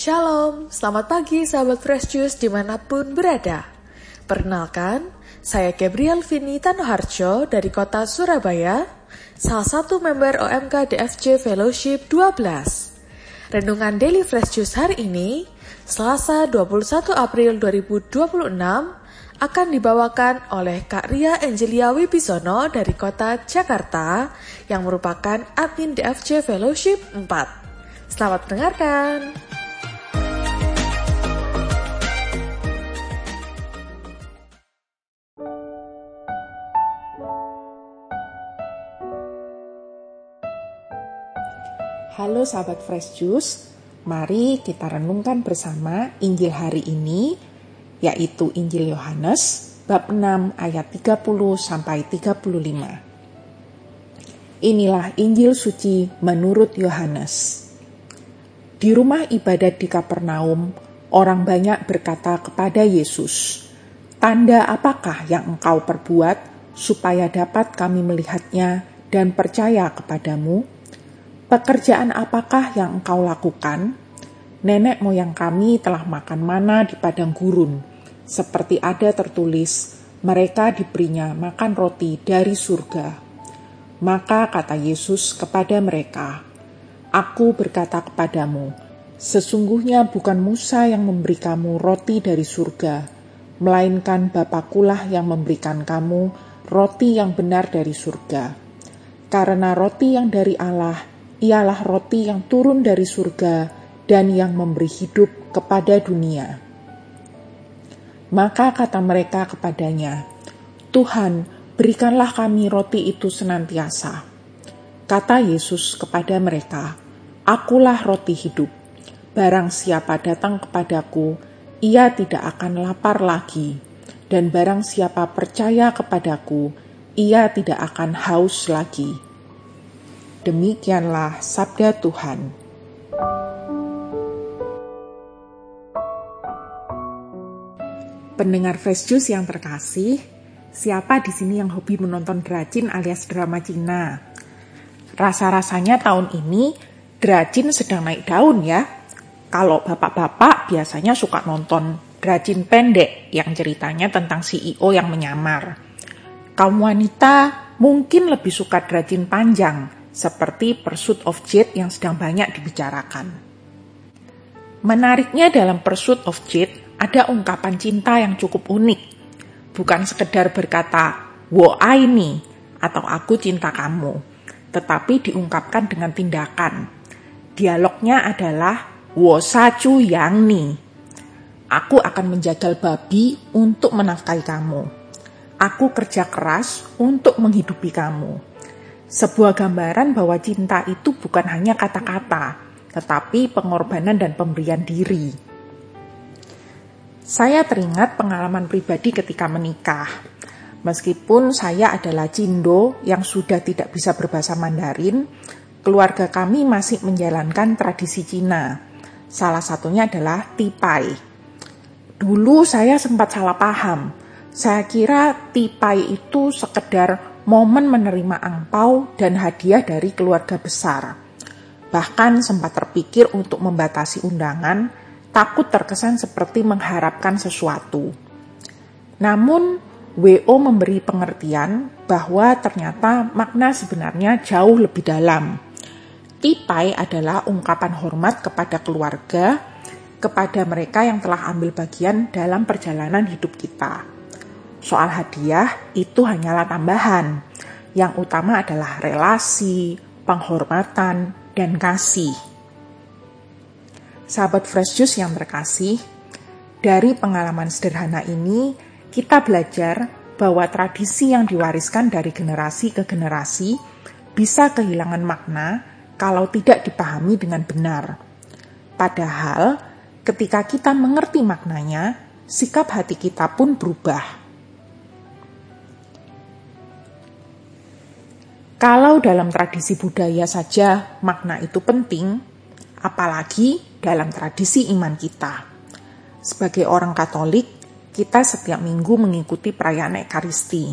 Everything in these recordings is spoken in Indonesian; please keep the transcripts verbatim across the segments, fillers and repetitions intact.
Shalom, selamat pagi sahabat Fresh Juice dimanapun berada. Perkenalkan, saya Gabriel Vini Tanoharjo dari kota Surabaya, salah satu member O M K D F J Fellowship dua belas. Renungan Daily Fresh Juice hari ini, Selasa dua puluh satu April dua ribu dua puluh enam, akan dibawakan oleh Kak Ria Angelia Wibisono dari kota Jakarta, yang merupakan admin D F J Fellowship empat. Selamat mendengarkan. Halo sahabat Fresh Juice, mari kita renungkan bersama Injil hari ini, yaitu Injil Yohanes, bab enam ayat tiga puluh sampai tiga puluh lima. Inilah Injil suci menurut Yohanes. Di rumah ibadat di Kapernaum, orang banyak berkata kepada Yesus, "Tanda apakah yang engkau perbuat, supaya dapat kami melihatnya dan percaya kepadamu? Pekerjaan apakah yang engkau lakukan? Nenek moyang kami telah makan mana di padang gurun, seperti ada tertulis, mereka diberinya makan roti dari surga." Maka kata Yesus kepada mereka, "Aku berkata kepadamu, sesungguhnya bukan Musa yang memberi kamu roti dari surga, melainkan Bapakulah yang memberikan kamu roti yang benar dari surga. Karena roti yang dari Allah ialah roti yang turun dari surga dan yang memberi hidup kepada dunia." Maka kata mereka kepadanya, "Tuhan, berikanlah kami roti itu senantiasa." Kata Yesus kepada mereka, "Akulah roti hidup. Barang siapa datang kepadaku, ia tidak akan lapar lagi. Dan barang siapa percaya kepadaku, ia tidak akan haus lagi." Demikianlah sabda Tuhan. Pendengar Fresh Juice yang terkasih, siapa di sini yang hobi menonton dracin alias drama Cina? Rasa-rasanya tahun ini dracin sedang naik daun ya. Kalau bapak-bapak biasanya suka nonton dracin pendek yang ceritanya tentang C E O yang menyamar. Kaum wanita mungkin lebih suka dracin panjang, seperti Pursuit of Jade yang sedang banyak dibicarakan. Menariknya dalam Pursuit of Jade ada ungkapan cinta yang cukup unik. Bukan sekedar berkata, "Wo ai ni," atau "aku cinta kamu," tetapi diungkapkan dengan tindakan. Dialognya adalah, "Wo sa chu yang ni," aku akan menjagal babi untuk menafkahi kamu. Aku kerja keras untuk menghidupi kamu. Sebuah gambaran bahwa cinta itu bukan hanya kata-kata, tetapi pengorbanan dan pemberian diri. Saya teringat pengalaman pribadi ketika menikah. Meskipun saya adalah Cindo yang sudah tidak bisa berbahasa Mandarin, keluarga kami masih menjalankan tradisi Cina. Salah satunya adalah tipai. Dulu saya sempat salah paham. Saya kira tipai itu sekedar momen menerima angpau dan hadiah dari keluarga besar. Bahkan sempat terpikir untuk membatasi undangan, takut terkesan seperti mengharapkan sesuatu. Namun, W O memberi pengertian bahwa ternyata makna sebenarnya jauh lebih dalam. Tipai adalah ungkapan hormat kepada keluarga, kepada mereka yang telah ambil bagian dalam perjalanan hidup kita. Soal hadiah itu hanyalah tambahan. Yang utama adalah relasi, penghormatan, dan kasih. Sahabat Fresh Juice yang terkasih, dari pengalaman sederhana ini, kita belajar bahwa tradisi yang diwariskan dari generasi ke generasi bisa kehilangan makna kalau tidak dipahami dengan benar. Padahal, ketika kita mengerti maknanya, sikap hati kita pun berubah. Kalau dalam tradisi budaya saja makna itu penting, apalagi dalam tradisi iman kita. Sebagai orang Katolik, kita setiap minggu mengikuti perayaan Ekaristi.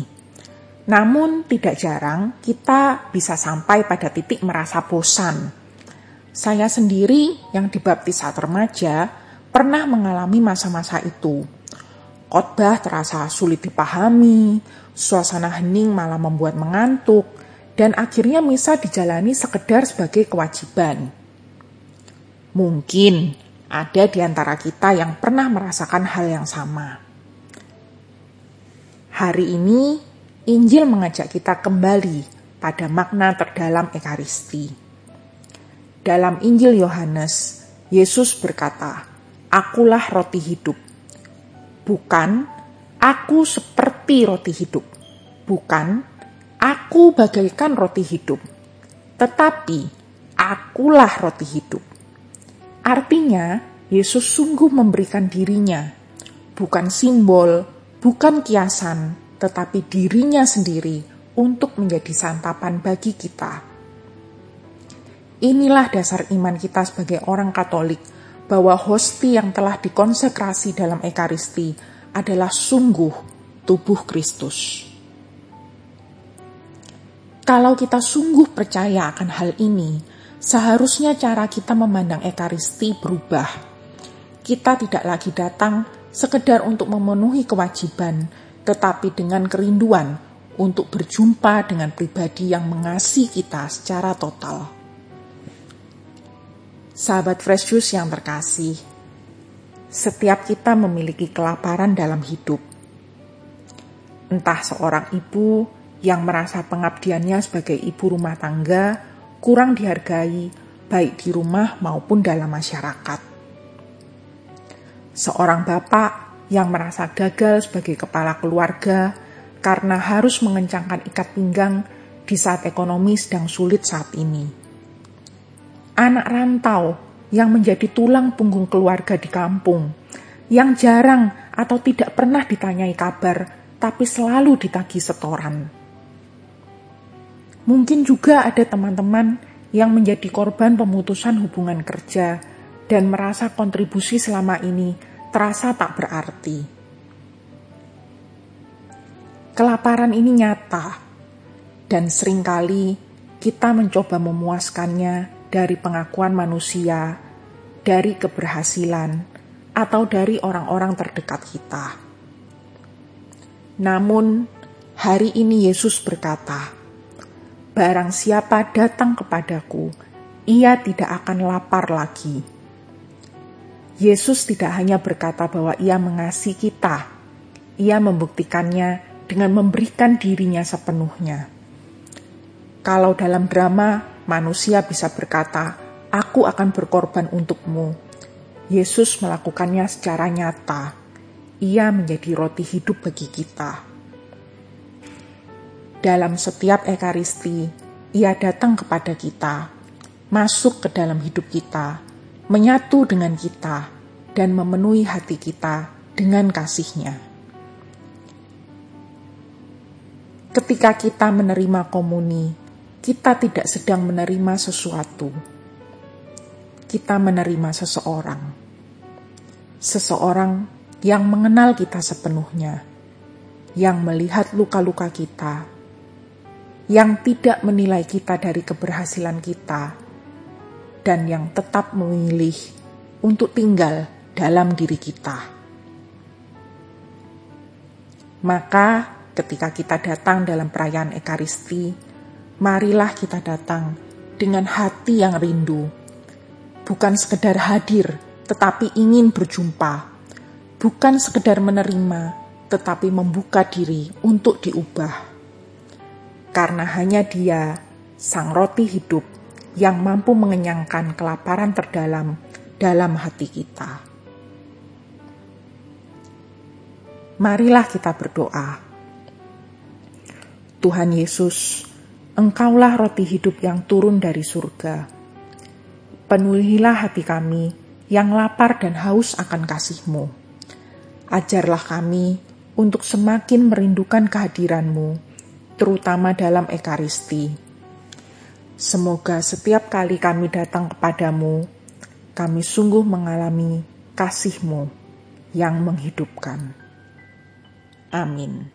Namun tidak jarang kita bisa sampai pada titik merasa bosan. Saya sendiri yang dibaptis saat remaja pernah mengalami masa-masa itu. Khotbah terasa sulit dipahami, suasana hening malah membuat mengantuk, dan akhirnya misa dijalani sekedar sebagai kewajiban. Mungkin ada di antara kita yang pernah merasakan hal yang sama. Hari ini, Injil mengajak kita kembali pada makna terdalam Ekaristi. Dalam Injil Yohanes, Yesus berkata, "Akulah roti hidup." Bukan, "Aku seperti roti hidup." Bukan, "Aku bagaikan roti hidup." Tetapi, "Akulah roti hidup." Artinya, Yesus sungguh memberikan dirinya, bukan simbol, bukan kiasan, tetapi dirinya sendiri untuk menjadi santapan bagi kita. Inilah dasar iman kita sebagai orang Katolik, bahwa hosti yang telah dikonsekrasi dalam Ekaristi adalah sungguh tubuh Kristus. Kalau kita sungguh percaya akan hal ini, seharusnya cara kita memandang Ekaristi berubah. Kita tidak lagi datang sekedar untuk memenuhi kewajiban, tetapi dengan kerinduan untuk berjumpa dengan pribadi yang mengasihi kita secara total. Sahabat Fresh Juice yang terkasih, setiap kita memiliki kelaparan dalam hidup. Entah seorang ibu yang merasa pengabdiannya sebagai ibu rumah tangga kurang dihargai, baik di rumah maupun dalam masyarakat. Seorang bapak yang merasa gagal sebagai kepala keluarga karena harus mengencangkan ikat pinggang di saat ekonomi sedang sulit saat ini. Anak rantau yang menjadi tulang punggung keluarga di kampung, yang jarang atau tidak pernah ditanyai kabar, tapi selalu ditagih setoran. Mungkin juga ada teman-teman yang menjadi korban pemutusan hubungan kerja dan merasa kontribusi selama ini terasa tak berarti. Kelaparan ini nyata, dan seringkali kita mencoba memuaskannya dari pengakuan manusia, dari keberhasilan, atau dari orang-orang terdekat kita. Namun, hari ini Yesus berkata, "Barang siapa datang kepadaku, ia tidak akan lapar lagi." Yesus tidak hanya berkata bahwa ia mengasihi kita, ia membuktikannya dengan memberikan dirinya sepenuhnya. Kalau dalam drama, manusia bisa berkata, "Aku akan berkorban untukmu." Yesus melakukannya secara nyata. Ia menjadi roti hidup bagi kita. Dalam setiap Ekaristi, ia datang kepada kita, masuk ke dalam hidup kita, menyatu dengan kita, dan memenuhi hati kita dengan kasih-Nya. Ketika kita menerima komuni, kita tidak sedang menerima sesuatu. Kita menerima seseorang. Seseorang yang mengenal kita sepenuhnya, yang melihat luka-luka kita, yang tidak menilai kita dari keberhasilan kita, dan yang tetap memilih untuk tinggal dalam diri kita. Maka ketika kita datang dalam perayaan Ekaristi, marilah kita datang dengan hati yang rindu, bukan sekedar hadir, tetapi ingin berjumpa, bukan sekedar menerima, tetapi membuka diri untuk diubah. Karena hanya Dia, Sang Roti Hidup, yang mampu mengenyangkan kelaparan terdalam dalam hati kita. Marilah kita berdoa. Tuhan Yesus, Engkaulah roti hidup yang turun dari surga. Penuhilah hati kami yang lapar dan haus akan kasih-Mu. Ajarlah kami untuk semakin merindukan kehadiran-Mu, terutama dalam Ekaristi. Semoga setiap kali kami datang kepadamu, kami sungguh mengalami kasih-Mu yang menghidupkan. Amin.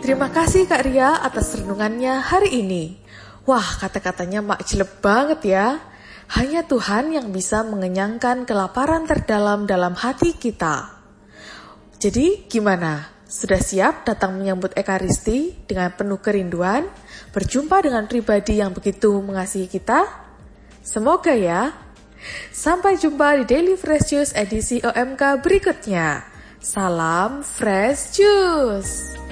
Terima kasih Kak Ria atas renungannya hari ini. Wah, kata-katanya mak jelek banget ya. Hanya Tuhan yang bisa mengenyangkan kelaparan terdalam dalam hati kita. Jadi gimana? Sudah siap datang menyambut Ekaristi dengan penuh kerinduan, berjumpa dengan pribadi yang begitu mengasihi kita? Semoga ya. Sampai jumpa di Daily Fresh Juice edisi O M K berikutnya. Salam Fresh Juice.